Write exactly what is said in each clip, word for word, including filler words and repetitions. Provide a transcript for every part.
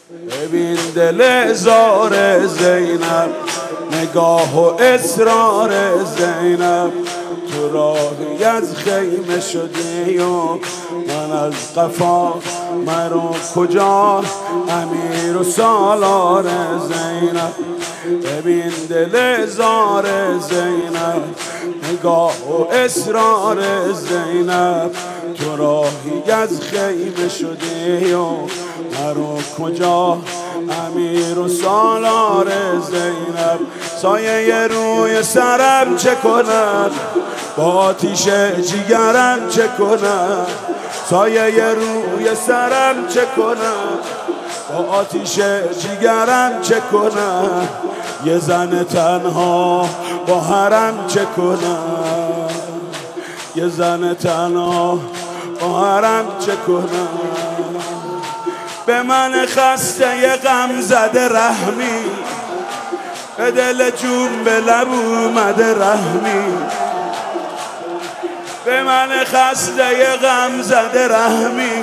ببین دل زار زینب، نگاه و اصرار زینب. تو راهی از خیمه شدی و من از قفا مرو کجا، امیر و سالار زینب. ببین دل زار زینب، نگاه و اصرار زینب. تو راهی از خیمه شدی و مرو کجا، امیر و سالار زینب. سایه روی سرم چه کند، با آتیش جیگرم چه کند. سایه روی سرم چه کند، با آتیش جیگرم چه کند. یه زن تنها با حرم چه کند، یه زن تنها با حرم چه کند. به من خسته ی غم زده رحمی، به دل جون به لب اومده رحمی. به من خسته ی غم زده رحمی،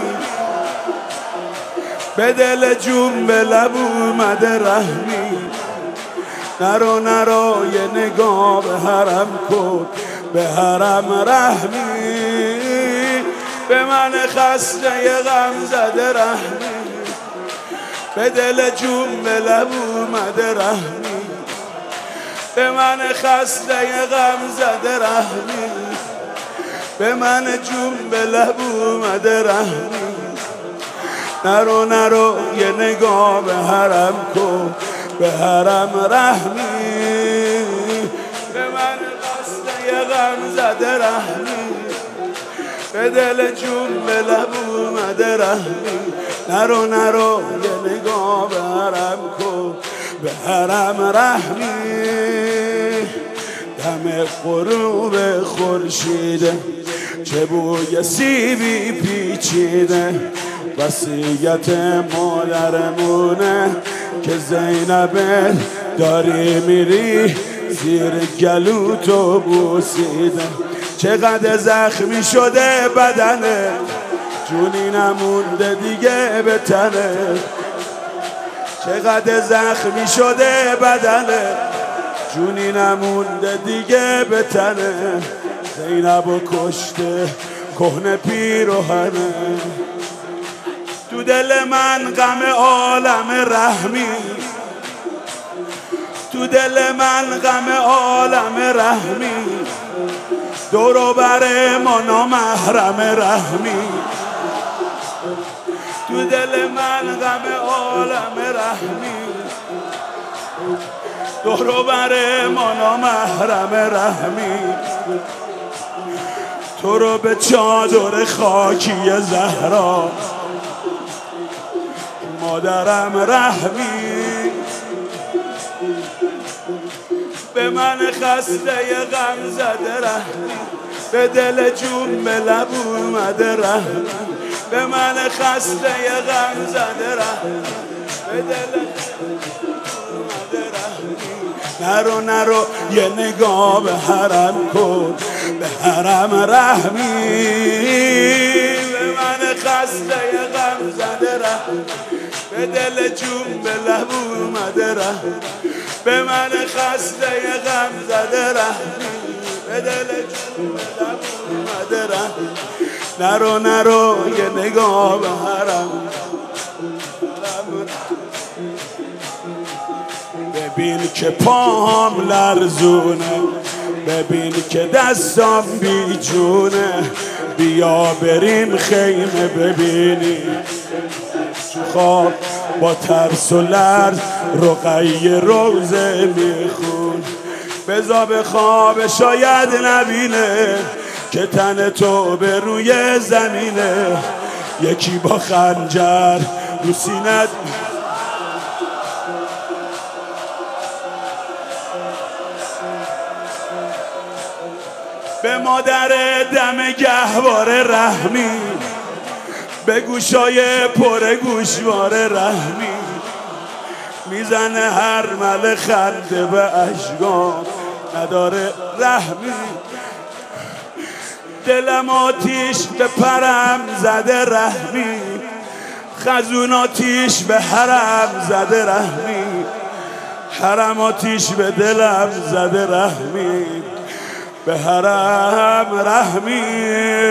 به دل جون به لب اومده رحمی. نرو نرو یه نگاه به حرم کن، به حرم رحمی. به من خسته ی غم زده رحمی، به دل جون به لب اومده رحمی. به من خسته ی غم زده رحمی، به من جون به لب اومده رحمی. نرو نرو یه نگاه به حرم کن، به حرم رحمی. به من خسته ی غم زده رحمی، به دل جون به لب اومده رحمی. نرو نرو یه نگاه به حرم کن، به حرم رحمی. دم غروب خورشیده، چه بوی سیبی پیچیده. وصیت مادرمونه که زینب داری میری زیر گلو تو بوسیده. چقدر زخمی شده بدنه، جونی نمونده دیگه به تنه. چقدر زخمی شده بدنه، جونی نمونده دیگه به تنه. زینبو کشته کهنه پیرهنه. تو دل من غم عالم رحمی، تو دل من غم عالم رحمی. دور و بر ما نامحرم رحمی، تو دل من غم عالم رحمی. دور و بر ما نامحرم رحمی. تو رو به چادر خاکی زهرا مادرم رحمی. به من خسته ی غم زده رحمی، به دل جون به لب اومده رحمی. به من خسته ی غم زده رحمی، به دل اومده رحمی. نرو نرو یه نگاه به حرم کن، به حرم رحمی. به من خسته ی غم زده رحمی، به دل جون به لب اومده رحمی. به من خسته ی غم زده رحمی، به دل جون به لب اومده رحمی. نرو نرو یه نگاه به حرم. ببین که پاهم لرزونه، ببین که دستم بی جونه. بیا بریم خیمه ببینی تو خواب با ترس و لرز رقیه روزه میخون. بزا به خواب شاید نبینه که تن تو به روی زمینه. یکی با خنجر رو سینت به مادر دم گهواره رحمی، به گوشای پر گوشواره رحمی. میزنه هر مل خنده به اشکام، نداره رحمی. دلم آتیش به پرم زده رحمی. خزون آتیش به حرم زده رحمی، حرم آتیش به دلم زده رحمی، به حرم رحمی.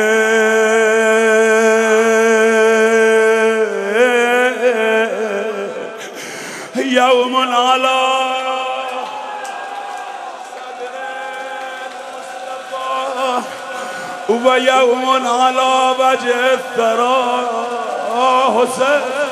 یوم علی و یوم علی وجه الثری حسین.